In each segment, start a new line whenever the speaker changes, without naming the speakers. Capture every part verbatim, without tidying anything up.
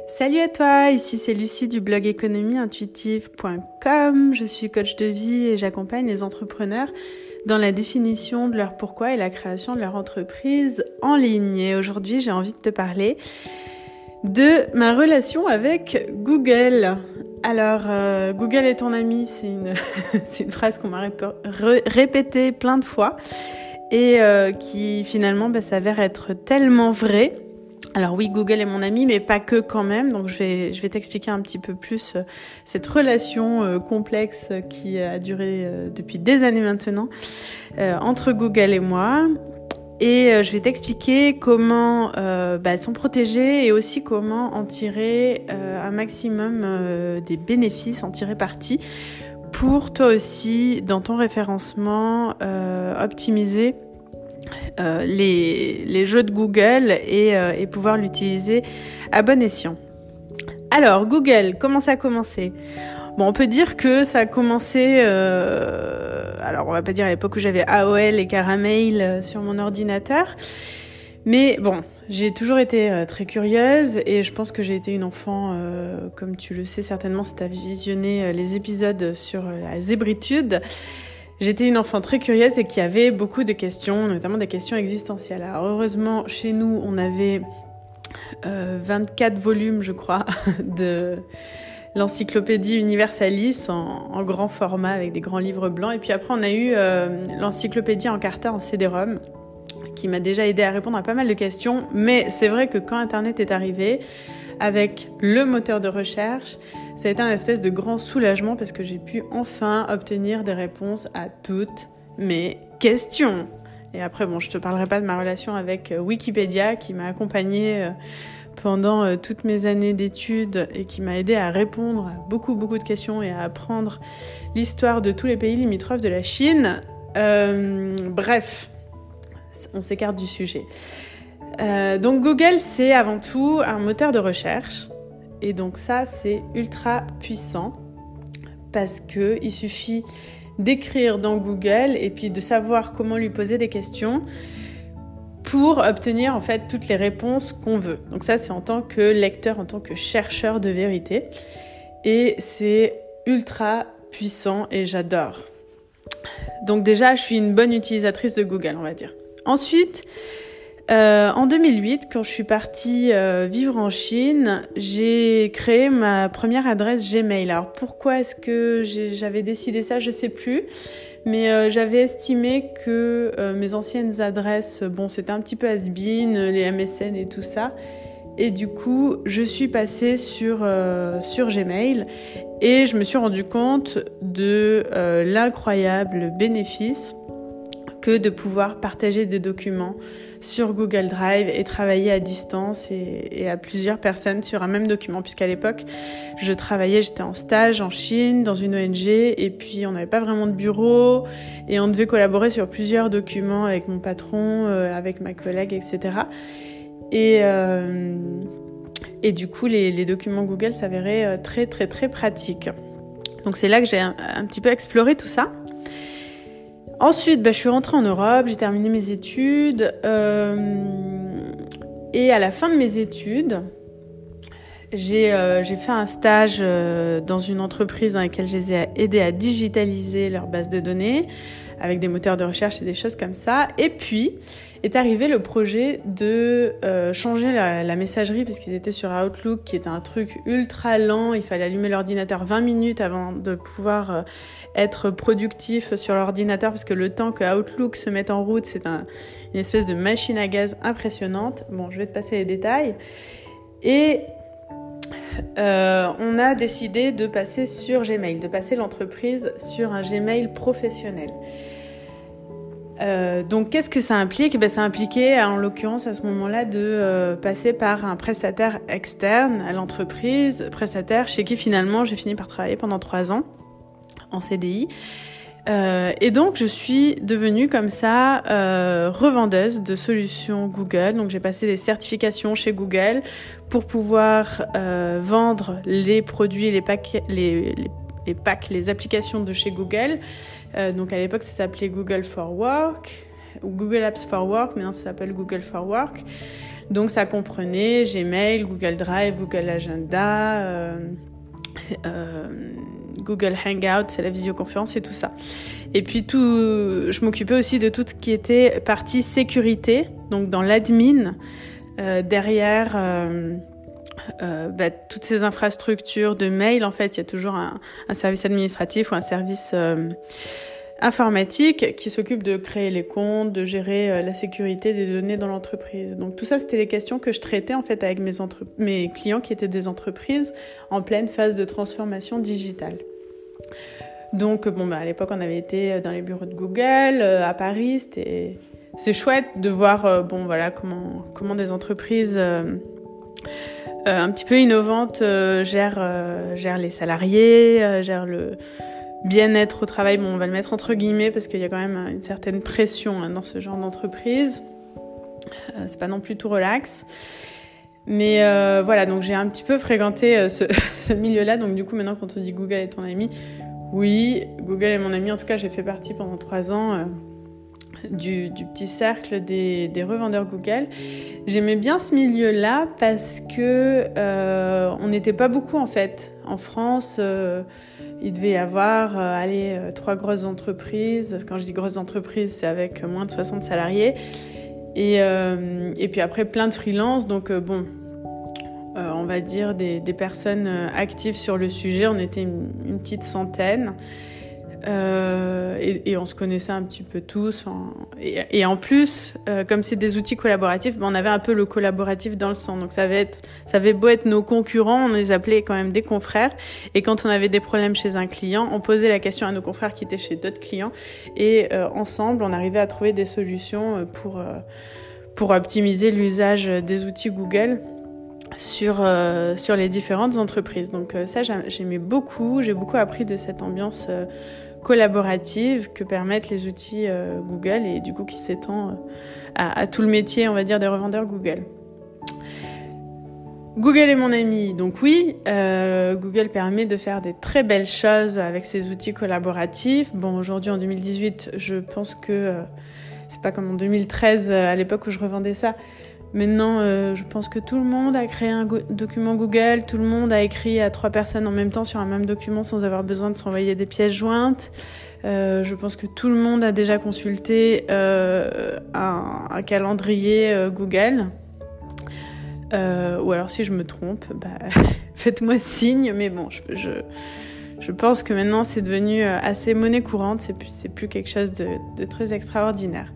Salut à toi, ici c'est Lucie du blog économie intuitive point com. Je suis coach de vie et j'accompagne les entrepreneurs dans la définition de leur pourquoi et la création de leur entreprise en ligne. Et aujourd'hui, j'ai envie de te parler de ma relation avec Google. Alors, euh, Google est ton ami, c'est une, c'est une phrase qu'on m'a rép- ré- répétée plein de fois et euh, qui finalement bah, s'avère être tellement vraie. Alors oui, Google est mon ami, mais pas que quand même. Donc je vais, je vais t'expliquer un petit peu plus euh, cette relation euh, complexe qui a duré euh, depuis des années maintenant euh, entre Google et moi. Et euh, je vais t'expliquer comment euh, bah, s'en protéger et aussi comment en tirer euh, un maximum euh, des bénéfices, en tirer parti pour toi aussi, dans ton référencement, euh, optimiser Euh, les, les jeux de Google et, euh, et pouvoir l'utiliser à bon escient. Alors, Google, comment ça a commencé ? Bon, on peut dire que ça a commencé, euh, alors on va pas dire à l'époque où j'avais A O L et Caramel sur mon ordinateur, mais bon, j'ai toujours été euh, très curieuse et je pense que j'ai été une enfant, euh, comme tu le sais certainement si tu as visionné euh, les épisodes sur euh, la zébritude. J'étais une enfant très curieuse et qui avait beaucoup de questions, notamment des questions existentielles. Alors heureusement, chez nous, on avait euh, vingt-quatre volumes, je crois, de l'encyclopédie Universalis en, en grand format avec des grands livres blancs. Et puis après, on a eu euh, l'encyclopédie Encarta en C D-ROM qui m'a déjà aidé à répondre à pas mal de questions. Mais c'est vrai que quand Internet est arrivé, avec le moteur de recherche, ça a été un espèce de grand soulagement parce que j'ai pu enfin obtenir des réponses à toutes mes questions. Et après, bon, je te parlerai pas de ma relation avec Wikipédia qui m'a accompagnée pendant toutes mes années d'études et qui m'a aidé à répondre à beaucoup, beaucoup de questions et à apprendre l'histoire de tous les pays limitrophes de la Chine. Euh, bref, on s'écarte du sujet. Euh, donc Google, c'est avant tout un moteur de recherche et donc ça, c'est ultra puissant parce que il suffit d'écrire dans Google et puis de savoir comment lui poser des questions pour obtenir en fait toutes les réponses qu'on veut. Donc ça, c'est en tant que lecteur, en tant que chercheur de vérité et c'est ultra puissant et j'adore. Donc déjà, je suis une bonne utilisatrice de Google, on va dire. Ensuite, Euh, en deux mille huit, quand je suis partie euh, vivre en Chine, j'ai créé ma première adresse Gmail. Alors pourquoi est-ce que j'ai, j'avais décidé ça, je sais plus, mais euh, j'avais estimé que euh, mes anciennes adresses, bon, c'était un petit peu has-been, les M S N et tout ça, et du coup, je suis passée sur euh, sur Gmail et je me suis rendu compte de euh, l'incroyable bénéfice que de pouvoir partager des documents sur Google Drive et travailler à distance et, et à plusieurs personnes sur un même document, puisqu'à l'époque, je travaillais, j'étais en stage en Chine, dans une O N G, et puis on n'avait pas vraiment de bureau, et on devait collaborer sur plusieurs documents avec mon patron, euh, avec ma collègue, et cetera. Et, euh, et du coup, les, les documents Google s'avéraient très, très, très pratiques. Donc c'est là que j'ai un, un petit peu exploré tout ça. Ensuite, bah, je suis rentrée en Europe, j'ai terminé mes études euh, et à la fin de mes études, j'ai, euh, j'ai fait un stage euh, dans une entreprise dans laquelle je les ai aidés à digitaliser leur base de données avec des moteurs de recherche et des choses comme ça. Et puis est arrivé le projet de euh, changer la, la messagerie parce qu'ils étaient sur Outlook qui était un truc ultra lent. Il fallait allumer l'ordinateur vingt minutes avant de pouvoir euh, être productif sur l'ordinateur parce que le temps que Outlook se mette en route, c'est un, une espèce de machine à gaz impressionnante. Bon, je vais te passer les détails. Et euh, on a décidé de passer sur Gmail, de passer l'entreprise sur un Gmail professionnel. Euh, donc, qu'est-ce que ça implique ? Ben, ça impliquait, en l'occurrence, à ce moment-là, de euh, passer par un prestataire externe à l'entreprise, prestataire chez qui, finalement, j'ai fini par travailler pendant trois ans en C D I. Euh, et donc, je suis devenue comme ça euh, revendeuse de solutions Google. Donc, j'ai passé des certifications chez Google pour pouvoir euh, vendre les produits, les packs, les, les, les packs, les applications de chez Google. Euh, donc, à l'époque, ça s'appelait Google for Work ou Google Apps for Work. Maintenant, ça s'appelle Google for Work. Donc ça comprenait Gmail, Google Drive, Google Agenda, euh, euh, Google Hangout, c'est la visioconférence et tout ça. Et puis tout, je m'occupais aussi de tout ce qui était partie sécurité, donc dans l'admin, euh, derrière euh, euh, bah, toutes ces infrastructures de mail. En fait, il y a toujours un, un service administratif ou un service euh, informatique qui s'occupe de créer les comptes, de gérer euh, la sécurité des données dans l'entreprise. Donc tout ça, c'était les questions que je traitais en fait avec mes, entre- mes clients qui étaient des entreprises en pleine phase de transformation digitale. Donc bon bah à l'époque on avait été dans les bureaux de Google euh, à Paris, c'était c'est chouette de voir euh, bon voilà comment comment des entreprises euh, euh, un petit peu innovantes euh, gèrent euh, gèrent les salariés, euh, gèrent le bien-être au travail. Bon, on va le mettre entre guillemets parce qu'il y a quand même une certaine pression hein, dans ce genre d'entreprise. Euh, c'est pas non plus tout relax. Mais euh, voilà, donc j'ai un petit peu fréquenté euh, ce, ce milieu-là. Donc du coup, maintenant, quand on dit Google est ton ami, oui, Google est mon ami. En tout cas, j'ai fait partie pendant trois ans euh, du, du petit cercle des, des revendeurs Google. J'aimais bien ce milieu-là parce que euh, on n'était pas beaucoup en fait. En France, euh, il devait y avoir euh, allez, euh, trois grosses entreprises. Quand je dis grosses entreprises, c'est avec moins de soixante salariés. Et, euh, et puis après, plein de freelance. Donc euh, bon... Euh, on va dire des, des personnes actives sur le sujet. On était une, une petite centaine euh, et, et on se connaissait un petit peu tous. Enfin, et, et en plus, euh, comme c'est des outils collaboratifs, ben on avait un peu le collaboratif dans le sang. Donc ça avait, être, ça avait beau être nos concurrents, on les appelait quand même des confrères. Et quand on avait des problèmes chez un client, on posait la question à nos confrères qui étaient chez d'autres clients. Et euh, ensemble, on arrivait à trouver des solutions pour, euh, pour optimiser l'usage des outils Google sur euh, sur les différentes entreprises. Donc euh, ça j'aimais beaucoup, j'ai beaucoup appris de cette ambiance euh, collaborative que permettent les outils euh, Google et du coup qui s'étend euh, à, à tout le métier, on va dire, des revendeurs Google. Google est mon ami, donc oui, euh, Google permet de faire des très belles choses avec ses outils collaboratifs. Bon, aujourd'hui en deux mille dix-huit, je pense que euh, c'est pas comme en deux mille treize euh, à l'époque où je revendais ça. Maintenant, euh, je pense que tout le monde a créé un go- document Google, tout le monde a écrit à trois personnes en même temps sur un même document sans avoir besoin de s'envoyer des pièces jointes. Euh, je pense que tout le monde a déjà consulté euh, un, un calendrier euh, Google. Euh, ou alors si je me trompe, bah, faites-moi signe. Mais bon, je, je, je pense que maintenant c'est devenu assez monnaie courante, c'est plus, c'est plus quelque chose de, de très extraordinaire.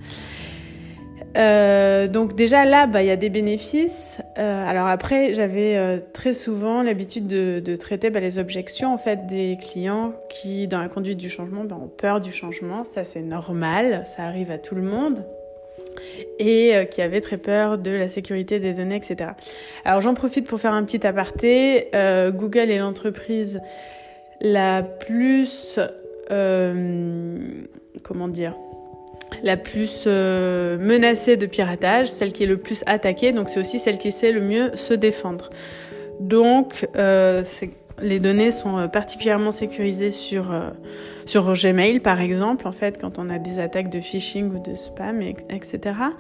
Euh, donc déjà là, bah il y a des bénéfices. Euh, alors après, j'avais euh, très souvent l'habitude de, de traiter bah, les objections en fait des clients qui, dans la conduite du changement, bah, ont peur du changement. Ça c'est normal, ça arrive à tout le monde. Et euh, qui avaient très peur de la sécurité des données, et cetera. Alors j'en profite pour faire un petit aparté. Euh, Google est l'entreprise la plus, euh, comment dire, la plus euh, menacée de piratage, celle qui est le plus attaquée, donc c'est aussi celle qui sait le mieux se défendre. Donc euh, c'est, les données sont particulièrement sécurisées sur euh, sur Gmail par exemple, en fait, quand on a des attaques de phishing ou de spam, et cetera.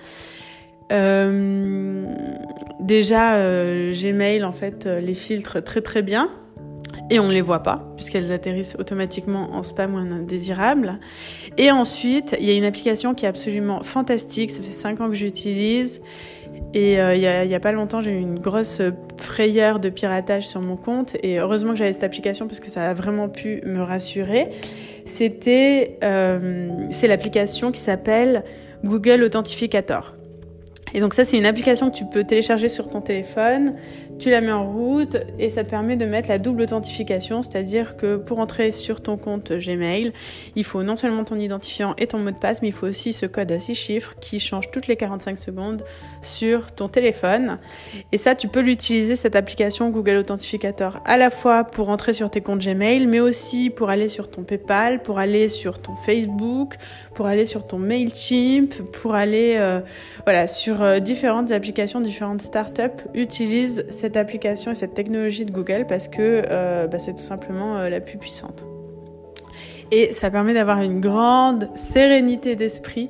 Euh, déjà euh, Gmail en fait les filtre très très bien. Et on ne les voit pas, puisqu'elles atterrissent automatiquement en spam ou en indésirable. Et ensuite, il y a une application qui est absolument fantastique. Ça fait cinq ans que j'utilise. Et euh, il y a, il y a pas longtemps, j'ai eu une grosse frayeur de piratage sur mon compte. Et heureusement que j'avais cette application, parce que ça a vraiment pu me rassurer. C'était, euh, c'est l'application qui s'appelle Google Authentificator. Et donc ça, c'est une application que tu peux télécharger sur ton téléphone, tu la mets en route et ça te permet de mettre la double authentification, c'est-à-dire que pour entrer sur ton compte Gmail, il faut non seulement ton identifiant et ton mot de passe, mais il faut aussi ce code à six chiffres qui change toutes les quarante-cinq secondes sur ton téléphone. Et ça, tu peux l'utiliser, cette application Google Authentificator, à la fois pour entrer sur tes comptes Gmail, mais aussi pour aller sur ton PayPal, pour aller sur ton Facebook, pour aller sur ton MailChimp, pour aller euh, voilà, sur euh, différentes applications, différentes startups utilisent cette application et cette technologie de Google parce que euh, bah, c'est tout simplement euh, la plus puissante. Et ça permet d'avoir une grande sérénité d'esprit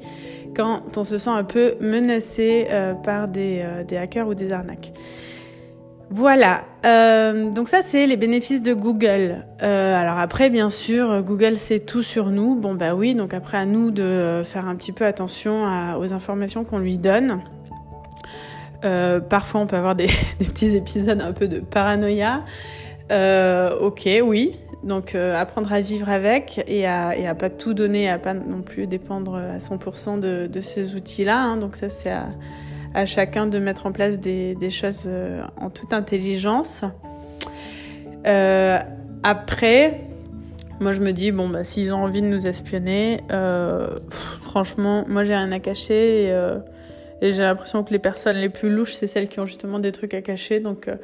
quand on se sent un peu menacé euh, par des, euh, des hackers ou des arnaques. Voilà, euh, donc ça c'est les bénéfices de Google. Euh, alors après bien sûr, Google sait tout sur nous. Bon bah oui, donc après à nous de faire un petit peu attention à, aux informations qu'on lui donne. Euh, parfois on peut avoir des, des petits épisodes un peu de paranoïa. Euh, ok, oui. Donc euh, apprendre à vivre avec et à, et à pas tout donner, à pas non plus dépendre à cent pour cent de, de ces outils-là. Hein. Donc ça c'est à à chacun de mettre en place des, des choses euh, en toute intelligence. Euh, après, moi je me dis, bon, bah, s'ils ont envie de nous espionner, euh, pff, franchement, moi j'ai rien à cacher et, euh, et j'ai l'impression que les personnes les plus louches, c'est celles qui ont justement des trucs à cacher. Donc, euh,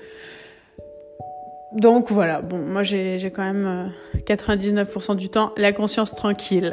donc voilà, bon, moi j'ai, j'ai quand même euh, quatre-vingt-dix-neuf pour cent du temps la conscience tranquille.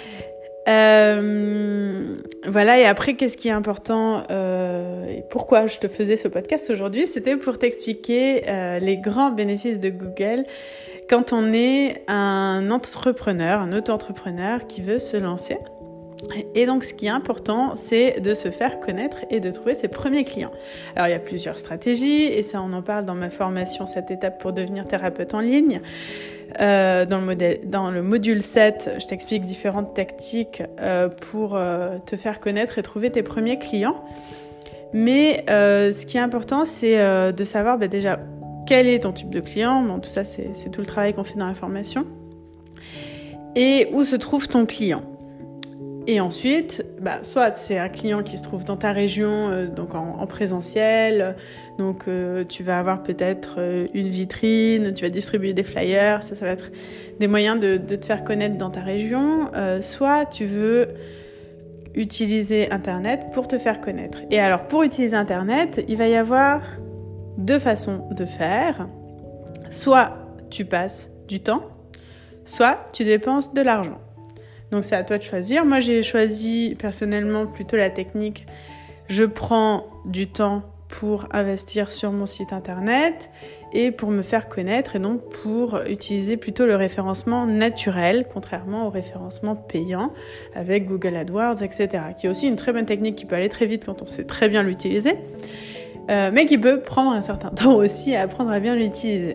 Euh, voilà, et après, qu'est-ce qui est important euh, et pourquoi je te faisais ce podcast aujourd'hui, c'était pour t'expliquer euh, les grands bénéfices de Google quand on est un entrepreneur, un auto-entrepreneur qui veut se lancer. Et donc, ce qui est important, c'est de se faire connaître et de trouver ses premiers clients. Alors, il y a plusieurs stratégies, et ça, on en parle dans ma formation sept étapes pour devenir thérapeute en ligne. Euh, dans, le modèle, dans le module sept, je t'explique différentes tactiques euh, pour euh, te faire connaître et trouver tes premiers clients. Mais euh, ce qui est important, c'est euh, de savoir bah, déjà quel est ton type de client. Bon, tout ça, c'est, c'est tout le travail qu'on fait dans la formation. Et où se trouve ton client. Et ensuite, bah, soit c'est un client qui se trouve dans ta région, euh, donc en, en présentiel, donc euh, tu vas avoir peut-être euh, une vitrine, tu vas distribuer des flyers, ça, ça va être des moyens de, de te faire connaître dans ta région. Euh, soit tu veux utiliser Internet pour te faire connaître. Et alors, pour utiliser Internet, il va y avoir deux façons de faire. Soit tu passes du temps, soit tu dépenses de l'argent. Donc c'est à toi de choisir. Moi j'ai choisi personnellement plutôt la technique. Je prends du temps pour investir sur mon site internet et pour me faire connaître et donc pour utiliser plutôt le référencement naturel, contrairement au référencement payant avec Google AdWords, et cetera. Qui est aussi une très bonne technique qui peut aller très vite quand on sait très bien l'utiliser, euh, mais qui peut prendre un certain temps aussi à apprendre à bien l'utiliser.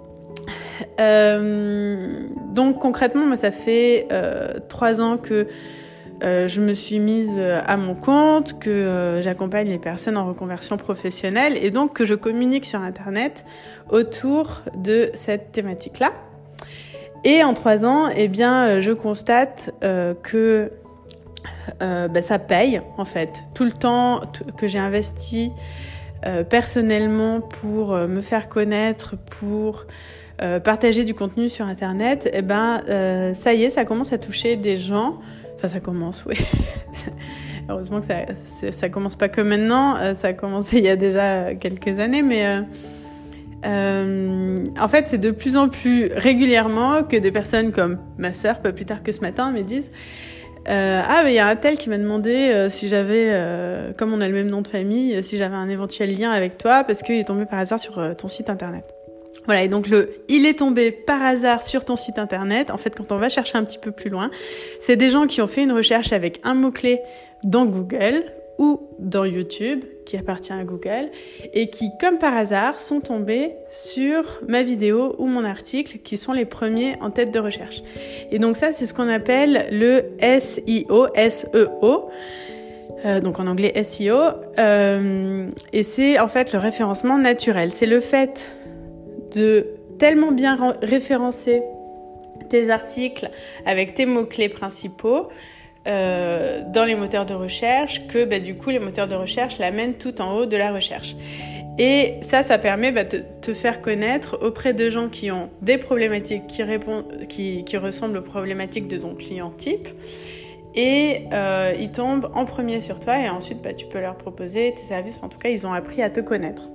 Euh, donc concrètement, moi ça fait euh, trois ans que euh, je me suis mise à mon compte, que euh, j'accompagne les personnes en reconversion professionnelle et donc que je communique sur Internet autour de cette thématique-là. Et en trois ans, eh bien, je constate euh, que euh, bah, ça paye en fait. Tout le temps t- que j'ai investi euh, personnellement pour euh, me faire connaître, pour Euh, partager du contenu sur Internet, et eh ben euh, ça y est, ça commence à toucher des gens. Enfin, ça commence, oui. Heureusement que ça, ça commence pas que maintenant. Euh, ça a commencé il y a déjà quelques années, mais euh, euh, en fait, c'est de plus en plus régulièrement que des personnes comme ma sœur, pas plus tard que ce matin, me disent euh, ah, mais il y a un tel qui m'a demandé euh, si j'avais, euh, comme on a le même nom de famille, si j'avais un éventuel lien avec toi parce qu'il est tombé par hasard sur euh, ton site Internet. Voilà, et donc le « il est tombé par hasard sur ton site internet », en fait, quand on va chercher un petit peu plus loin, c'est des gens qui ont fait une recherche avec un mot-clé dans Google ou dans YouTube, qui appartient à Google, et qui, comme par hasard, sont tombés sur ma vidéo ou mon article, qui sont les premiers en tête de recherche. Et donc ça, c'est ce qu'on appelle le S E O, S E O, Euh, donc en anglais S E O, euh, et c'est en fait le référencement naturel. C'est le fait de tellement bien référencer tes articles avec tes mots-clés principaux euh, dans les moteurs de recherche que bah, du coup les moteurs de recherche l'amènent tout en haut de la recherche. Et ça, ça permet bah, de te faire connaître auprès de gens qui ont des problématiques qui, répondent, qui, qui ressemblent aux problématiques de ton client type. Et euh, ils tombent en premier sur toi et ensuite bah, tu peux leur proposer tes services. En tout cas, ils ont appris à te connaître.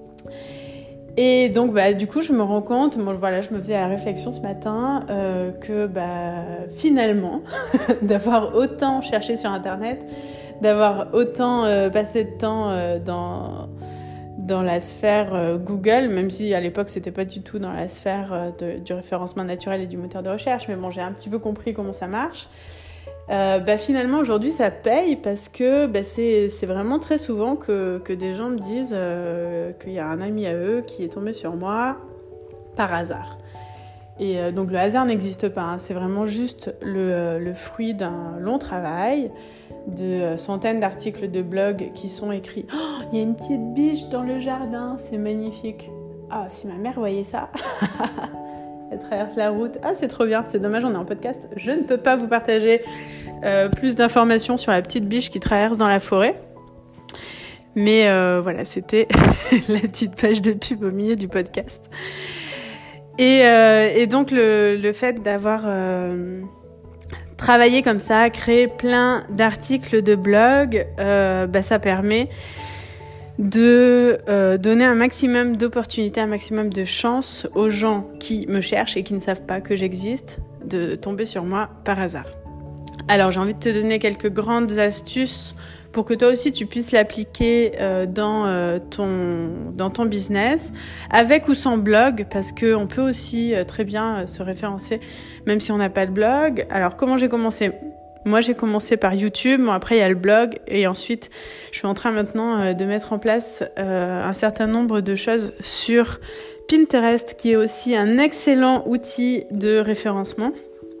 Et donc, bah, du coup, je me rends compte, bon, voilà, je me faisais la réflexion ce matin euh, que bah, finalement, d'avoir autant cherché sur Internet, d'avoir autant euh, passé de temps euh, dans, dans la sphère euh, Google, même si à l'époque, c'était pas du tout dans la sphère euh, de, du référencement naturel et du moteur de recherche, mais bon, j'ai un petit peu compris comment ça marche. Euh, bah finalement aujourd'hui ça paye parce que bah, c'est, c'est vraiment très souvent que, que des gens me disent euh, qu'il y a un ami à eux qui est tombé sur moi par hasard. Et euh, donc le hasard n'existe pas, hein. C'est vraiment juste le, le fruit d'un long travail, de centaines d'articles de blog qui sont écrits. Oh, il y a une petite biche dans le jardin, c'est magnifique. Ah, si ma mère voyait ça. Elle traverse la route. Ah, c'est trop bien, c'est dommage, on est en podcast. Je ne peux pas vous partager euh, plus d'informations sur la petite biche qui traverse dans la forêt. Mais euh, voilà, c'était la petite page de pub au milieu du podcast. Et, euh, et donc, le, le fait d'avoir euh, travaillé comme ça, créé plein d'articles de blog, euh, bah, ça permet de euh, donner un maximum d'opportunités, un maximum de chances aux gens qui me cherchent et qui ne savent pas que j'existe, de tomber sur moi par hasard. Alors j'ai envie de te donner quelques grandes astuces pour que toi aussi tu puisses l'appliquer euh, dans, euh, ton, dans ton business, avec ou sans blog, parce qu'on peut aussi euh, très bien euh, se référencer même si on n'a pas de blog. Alors comment j'ai commencé ? Moi, j'ai commencé par YouTube. Bon, après, il y a le blog. Et ensuite, je suis en train maintenant euh, de mettre en place euh, un certain nombre de choses sur Pinterest, qui est aussi un excellent outil de référencement.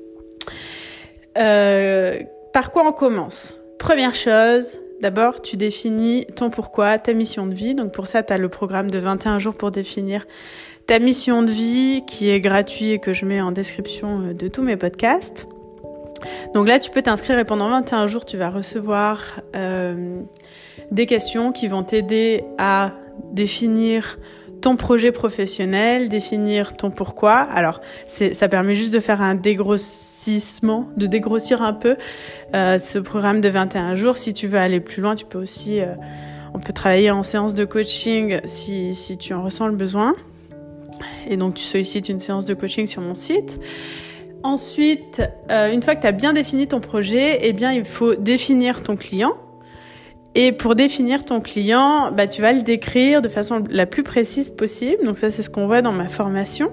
Euh, par quoi on commence ? Première chose, d'abord, tu définis ton pourquoi, ta mission de vie. Donc, pour ça, tu as le programme de vingt et un jours pour définir ta mission de vie, qui est gratuit et que je mets en description de tous mes podcasts. Donc là, tu peux t'inscrire et pendant vingt et un jours, tu vas recevoir euh, des questions qui vont t'aider à définir ton projet professionnel, définir ton pourquoi. Alors, c'est, ça permet juste de faire un dégrossissement, de dégrossir un peu euh, ce programme de vingt et un jours. Si tu veux aller plus loin, tu peux aussi, euh, on peut travailler en séance de coaching si, si tu en ressens le besoin. Et donc, tu sollicites une séance de coaching sur mon site. Ensuite, euh, une fois que tu as bien défini ton projet, eh bien, il faut définir ton client. Et pour définir ton client, bah, tu vas le décrire de façon la plus précise possible. Donc ça, c'est ce qu'on voit dans ma formation.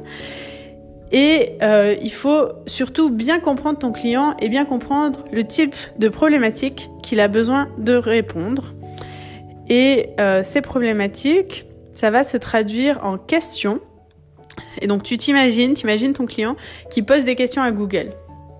Et euh, il faut surtout bien comprendre ton client et bien comprendre le type de problématique qu'il a besoin de répondre. Et euh, ces problématiques, ça va se traduire en questions. Et donc, tu t'imagines, t'imagines ton client qui pose des questions à Google. D'accord ?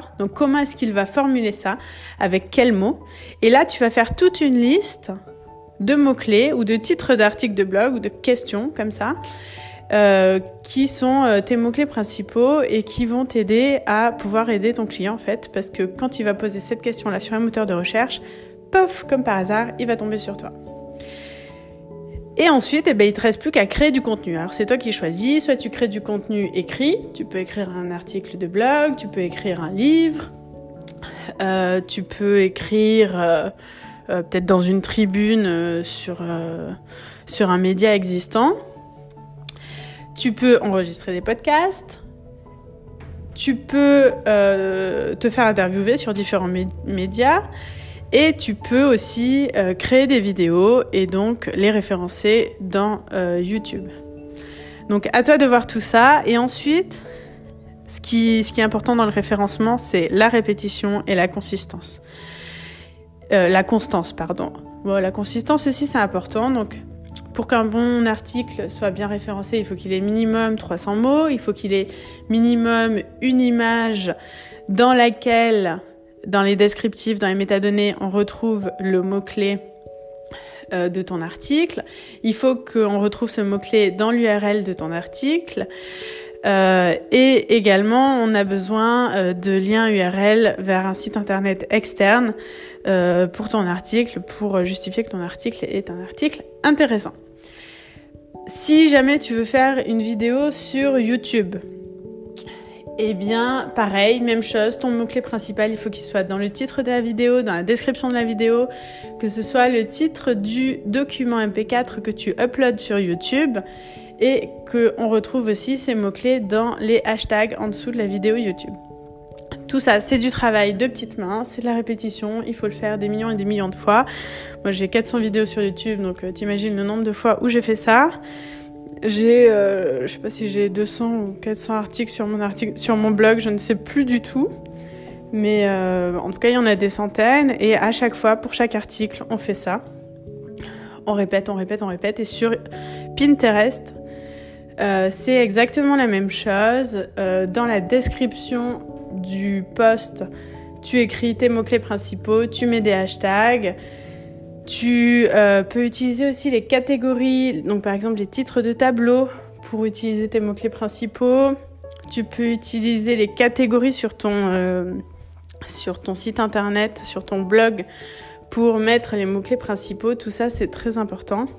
Donc, comment est-ce qu'il va formuler ça ? Avec quels mots ? Et là, tu vas faire toute une liste de mots-clés ou de titres d'articles de blog ou de questions comme ça, euh, qui sont euh, tes mots-clés principaux et qui vont t'aider à pouvoir aider ton client, en fait. Parce que quand il va poser cette question-là sur un moteur de recherche, pof, comme par hasard, il va tomber sur toi. Et ensuite, eh ben, il te reste plus qu'à créer du contenu. Alors, c'est toi qui choisis. Soit tu crées du contenu écrit. Tu peux écrire un article de blog. Tu peux écrire un livre. Euh, tu peux écrire euh, euh, peut-être dans une tribune euh, sur, euh, sur un média existant. Tu peux enregistrer des podcasts. Tu peux euh, te faire interviewer sur différents mé- médias. Et tu peux aussi euh, créer des vidéos et donc les référencer dans euh, YouTube. Donc à toi de voir tout ça. Et ensuite, ce qui, ce qui est important dans le référencement, c'est la répétition et la consistance. Euh, la constance, pardon. Bon, la consistance aussi, c'est important. Donc pour qu'un bon article soit bien référencé, il faut qu'il ait minimum trois cents mots. Il faut qu'il ait minimum une image dans laquelle... Dans les descriptifs, dans les métadonnées, on retrouve le mot-clé euh, de ton article. Il faut qu'on retrouve ce mot-clé dans l'U R L de ton article. Euh, et également, on a besoin euh, de liens U R L vers un site internet externe euh, pour ton article, pour justifier que ton article est un article intéressant. Si jamais tu veux faire une vidéo sur YouTube, eh bien, pareil, même chose, ton mot-clé principal, il faut qu'il soit dans le titre de la vidéo, dans la description de la vidéo, que ce soit le titre du document M P quatre que tu uploads sur YouTube et qu'on retrouve aussi ces mots-clés dans les hashtags en dessous de la vidéo YouTube. Tout ça, c'est du travail de petites mains, c'est de la répétition, il faut le faire des millions et des millions de fois. Moi, j'ai quatre cents vidéos sur YouTube, donc euh, t'imagines le nombre de fois où j'ai fait ça. J'ai, euh, je sais pas si j'ai deux cents ou quatre cents articles sur mon article, sur mon blog, je ne sais plus du tout. Mais euh, en tout cas, il y en a des centaines. Et à chaque fois, pour chaque article, on fait ça. On répète, on répète, on répète. Et sur Pinterest, euh, c'est exactement la même chose. Euh, dans la description du post, tu écris tes mots-clés principaux, tu mets des hashtags. Tu euh, peux utiliser aussi les catégories, donc par exemple les titres de tableau pour utiliser tes mots-clés principaux. Tu peux utiliser les catégories sur ton, euh, sur ton site internet, sur ton blog pour mettre les mots-clés principaux. Tout ça, c'est très important.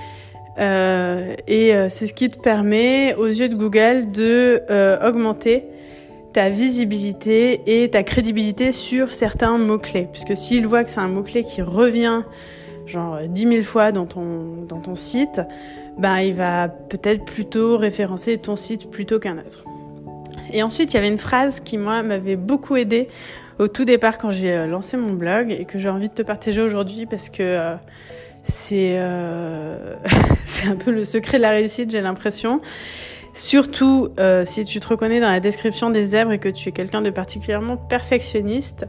Euh, et euh, c'est ce qui te permet, aux yeux de Google, de euh, augmenter ta visibilité et ta crédibilité sur certains mots-clés. Puisque s'il voit que c'est un mot-clé qui revient genre dix mille fois dans ton, dans ton site, ben, il va peut-être plutôt référencer ton site plutôt qu'un autre. Et ensuite, il y avait une phrase qui, moi, m'avait beaucoup aidée au tout départ quand j'ai lancé mon blog et que j'ai envie de te partager aujourd'hui parce que euh, c'est, euh, c'est un peu le secret de la réussite, j'ai l'impression. Surtout euh, si tu te reconnais dans la description des zèbres et que tu es quelqu'un de particulièrement perfectionniste.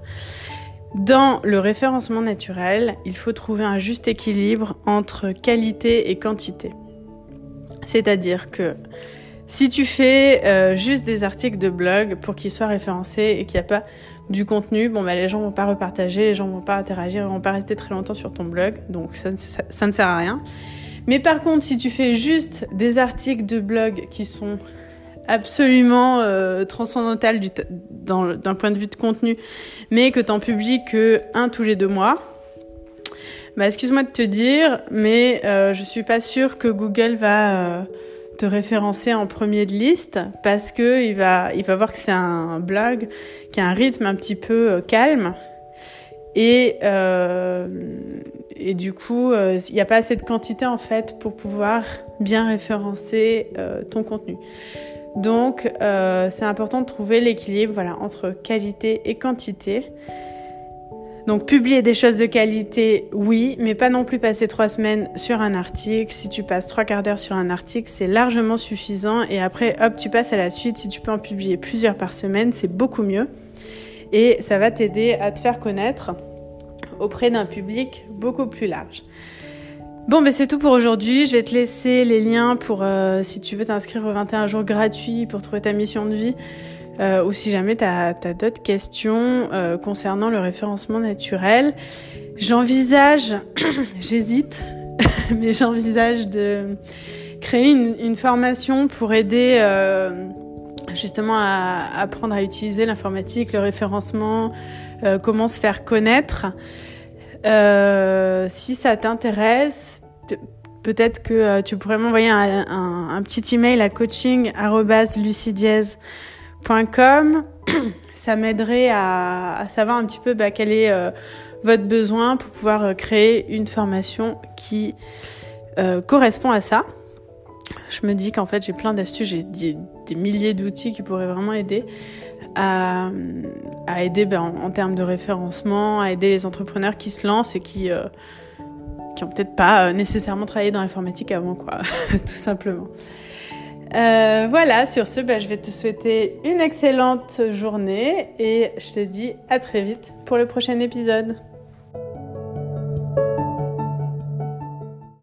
Dans le référencement naturel, il faut trouver un juste équilibre entre qualité et quantité. C'est-à-dire que si tu fais euh, juste des articles de blog pour qu'ils soient référencés et qu'il n'y a pas du contenu, bon bah les gens vont pas repartager, les gens vont pas interagir, ils vont pas rester très longtemps sur ton blog, donc ça, ça, ça ne sert à rien. Mais par contre, si tu fais juste des articles de blog qui sont absolument euh, transcendantales du t- dans, d'un point de vue de contenu, mais que tu en publies que un tous les deux mois, bah excuse-moi de te dire, mais euh, je suis pas sûre que Google va euh, te référencer en premier de liste parce que il va, il va voir que c'est un blog qui a un rythme un petit peu euh, calme. Et, euh, et du coup, il euh, n'y a pas assez de quantité en fait pour pouvoir bien référencer euh, ton contenu. Donc, euh, c'est important de trouver l'équilibre, voilà, entre qualité et quantité. Donc, publier des choses de qualité, oui, mais pas non plus passer trois semaines sur un article. Si tu passes trois quarts d'heure sur un article, c'est largement suffisant. Et après, hop, tu passes à la suite. Si tu peux en publier plusieurs par semaine, c'est beaucoup mieux. Et ça va t'aider à te faire connaître auprès d'un public beaucoup plus large. Bon, ben c'est tout pour aujourd'hui. Je vais te laisser les liens pour euh, si tu veux t'inscrire aux vingt et un jours gratuits pour trouver ta mission de vie euh, ou si jamais tu as d'autres questions euh, concernant le référencement naturel. J'envisage, j'hésite, mais j'envisage de créer une, une formation pour aider euh, justement à, à apprendre à utiliser l'informatique, le référencement, euh, comment se faire connaître. Euh, si ça t'intéresse, t- peut-être que euh, tu pourrais m'envoyer un, un, un petit email à coaching arobase lucie diez point com. Ça m'aiderait à, à savoir un petit peu bah, quel est euh, votre besoin pour pouvoir euh, créer une formation qui euh, correspond à ça. Je me dis qu'en fait, j'ai plein d'astuces, j'ai des, des milliers d'outils qui pourraient vraiment aider à, à aider ben, en, en termes de référencement, à aider les entrepreneurs qui se lancent et qui euh, qui ont peut-être pas euh, nécessairement travaillé dans l'informatique avant, quoi, tout simplement. Euh, voilà, sur ce, ben, je vais te souhaiter une excellente journée et je te dis à très vite pour le prochain épisode.